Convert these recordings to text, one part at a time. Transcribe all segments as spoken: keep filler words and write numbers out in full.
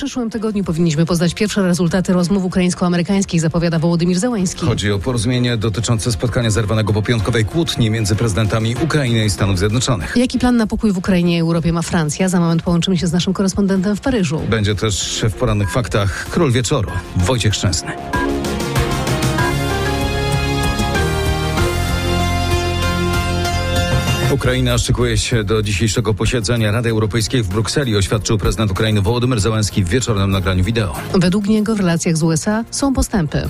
przyszłym tygodniu powinniśmy poznać pierwsze rezultaty rozmów ukraińsko-amerykańskich, zapowiada Wołodymyr Zełenski. Chodzi o porozumienie dotyczące spotkania zerwanego po piątkowej kłótni między prezydentami Ukrainy i Stanów Zjednoczonych. Jaki plan na pokój w Ukrainie i Europie ma Francja? Za moment połączymy się z naszym korespondentem w Paryżu. Będzie też w porannych faktach król wieczoru, Wojciech Szczęsny. Ukraina szykuje się do dzisiejszego posiedzenia Rady Europejskiej w Brukseli, oświadczył prezydent Ukrainy Wołodymyr Zełenski w wieczornym nagraniu wideo. Według niego w relacjach z U S A są postępy.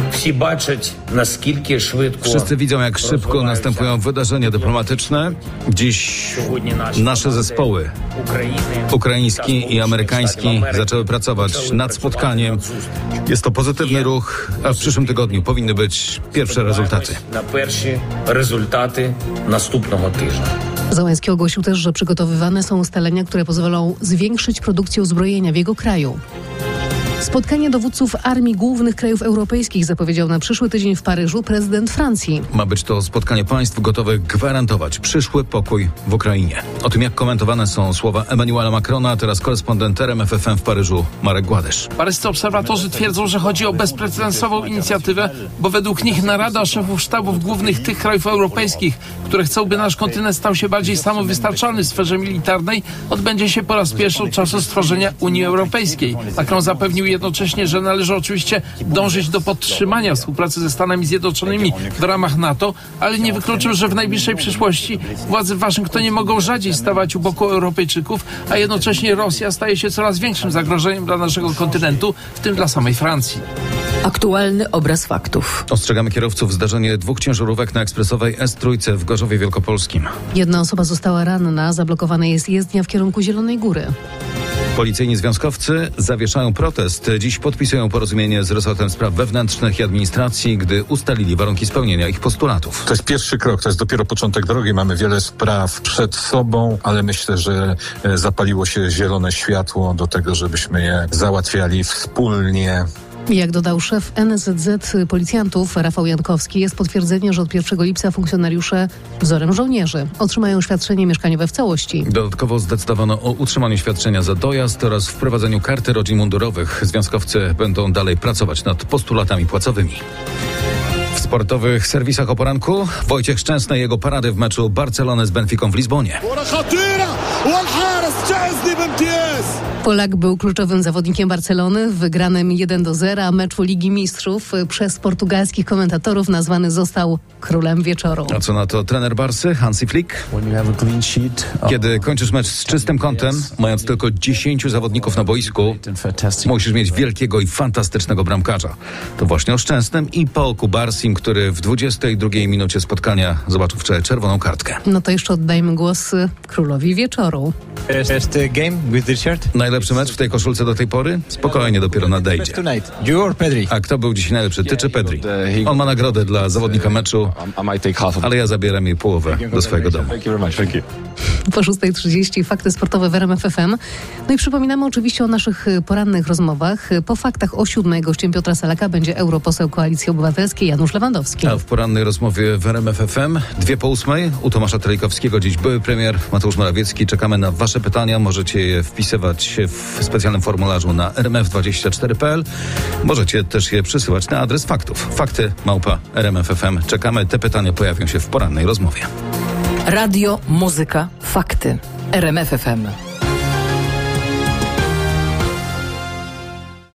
Wszyscy widzą, jak szybko następują wydarzenia dyplomatyczne. Dziś nasze zespoły ukraiński i amerykański zaczęły pracować nad spotkaniem. Jest to pozytywny ruch, a w przyszłym tygodniu powinny być pierwsze rezultaty. Na pierwsze rezultaty następnego tygodnia. Zełenski ogłosił też, że przygotowywane są ustalenia, które pozwolą zwiększyć produkcję uzbrojenia w jego kraju. Spotkanie dowódców armii głównych krajów europejskich zapowiedział na przyszły tydzień w Paryżu prezydent Francji. Ma być to spotkanie państw gotowych gwarantować przyszły pokój w Ukrainie. O tym, jak komentowane są słowa Emmanuela Macrona, teraz korespondent R M F F M w Paryżu Marek Gładysz. Paryscy obserwatorzy twierdzą, że chodzi o bezprecedensową inicjatywę, bo według nich narada szefów sztabów głównych tych krajów europejskich, które chcą, by nasz kontynent stał się bardziej samowystarczalny w sferze militarnej, odbędzie się po raz pierwszy od czasu stworzenia Unii Europejskiej. Macron zapewnił jednocześnie, że należy oczywiście dążyć do podtrzymania współpracy ze Stanami Zjednoczonymi w ramach NATO, ale nie wykluczył, że w najbliższej przyszłości władze w Waszyngtonie mogą rzadziej stawać u boku Europejczyków, a jednocześnie Rosja staje się coraz większym zagrożeniem dla naszego kontynentu, w tym dla samej Francji. Aktualny obraz faktów. Ostrzegamy kierowców. Zdarzenie dwóch ciężarówek na ekspresowej S trzy w Gorzowie Wielkopolskim. Jedna osoba została ranna, zablokowana jest jezdnia w kierunku Zielonej Góry. Policyjni związkowcy zawieszają protest. Dziś podpisują porozumienie z resortem spraw wewnętrznych i administracji, gdy ustalili warunki spełnienia ich postulatów. To jest pierwszy krok, to jest dopiero początek drogi. Mamy wiele spraw przed sobą, ale myślę, że zapaliło się zielone światło do tego, żebyśmy je załatwiali wspólnie. Jak dodał szef N S Z policjantów Rafał Jankowski, jest potwierdzenie, że od pierwszego lipca funkcjonariusze wzorem żołnierzy otrzymają świadczenie mieszkaniowe w całości. Dodatkowo zdecydowano o utrzymaniu świadczenia za dojazd oraz wprowadzeniu karty rodzin mundurowych. Związkowcy będą dalej pracować nad postulatami płacowymi. W sportowych serwisach o poranku Wojciech Szczęsny i jego parady w meczu Barcelony z Benficą w Lizbonie. Polak był kluczowym zawodnikiem Barcelony w wygranym jeden do zera meczu Ligi Mistrzów. Przez portugalskich komentatorów nazwany został królem wieczoru. A co na to trener Barsy, Hansi Flick? Kiedy kończysz mecz z czystym kątem, mając tylko dziesięciu zawodników na boisku, musisz mieć wielkiego i fantastycznego bramkarza. To właśnie o Szczęsnym i Paulu Barsim, który w dwudziestej drugiej minucie spotkania zobaczył wczoraj czerwoną kartkę. No to jeszcze oddajmy głos królowi wieczoru. Najlepszy mecz w tej koszulce do tej pory? Spokojnie, dopiero nadejdzie. A kto był dzisiaj najlepszy? Ty czy Pedri? On ma nagrodę dla zawodnika meczu, ale ja zabieram jej połowę do swojego domu. Po szóstej trzydzieści fakty sportowe w R M F F M. No i przypominamy oczywiście o naszych porannych rozmowach. Po faktach o siódmej gościem Piotra Salaka będzie europoseł Koalicji Obywatelskiej Janusz Lewandowski. A w porannej rozmowie w R M F F M dwie po ósmej u Tomasza Trejkowskiego, dziś były premier Mateusz Morawiecki. Czekamy na wasze pytania. Możecie je wpisywać w specjalnym formularzu na r m f dwadzieścia cztery kropka p l. Możecie też je przysyłać na adres faktów. Fakty małpa r m f f m. Czekamy. Te pytania pojawią się w porannej rozmowie. Radio, muzyka, fakty. R M F F M.